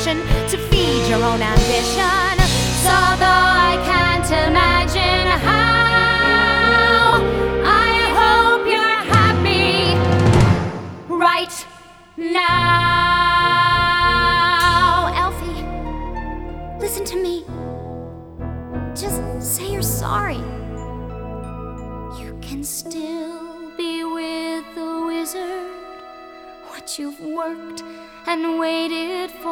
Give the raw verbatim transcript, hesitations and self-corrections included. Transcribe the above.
position to feed your own ambition. So though I can't imagine how, I hope you're happy right now. Elfie, listen to me. Just say you're sorry. You can still be with the wizard, what you've worked and waited for.